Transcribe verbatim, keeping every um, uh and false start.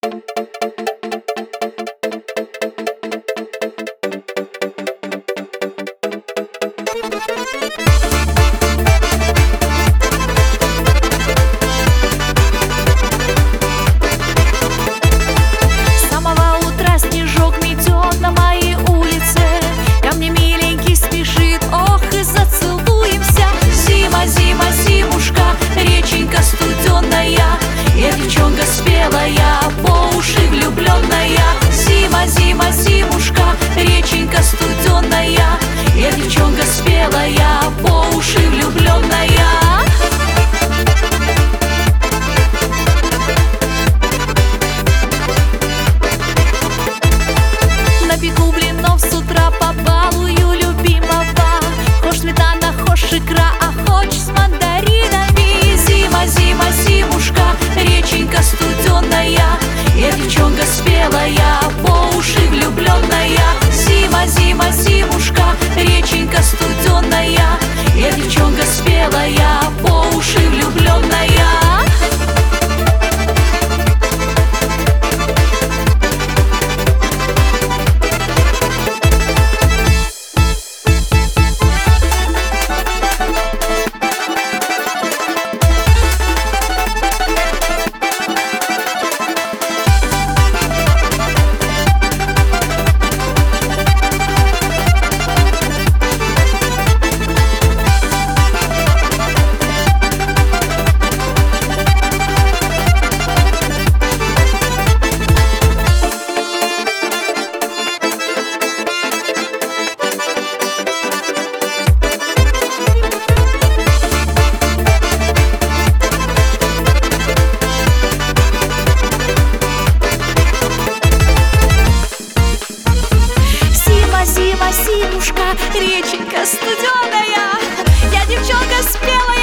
По уши влюбленная. Зима, зима, зимушка, реченька студеная. Я девчонка спелая, по уши влюбленная. Напеку блинов с утра, побалую любимого. Хошь сметана, хошь икра, а хочешь с мандаринами. Зима, зима, зимушка, реченька студеная. Я девчонка спелая, по уши влюбленная. Зима, зима, зимушка, реченька студеная. Я девчонка спелая, по уши влюбленная. Зима, зимушка, реченька студеная. Я девчонка спелая.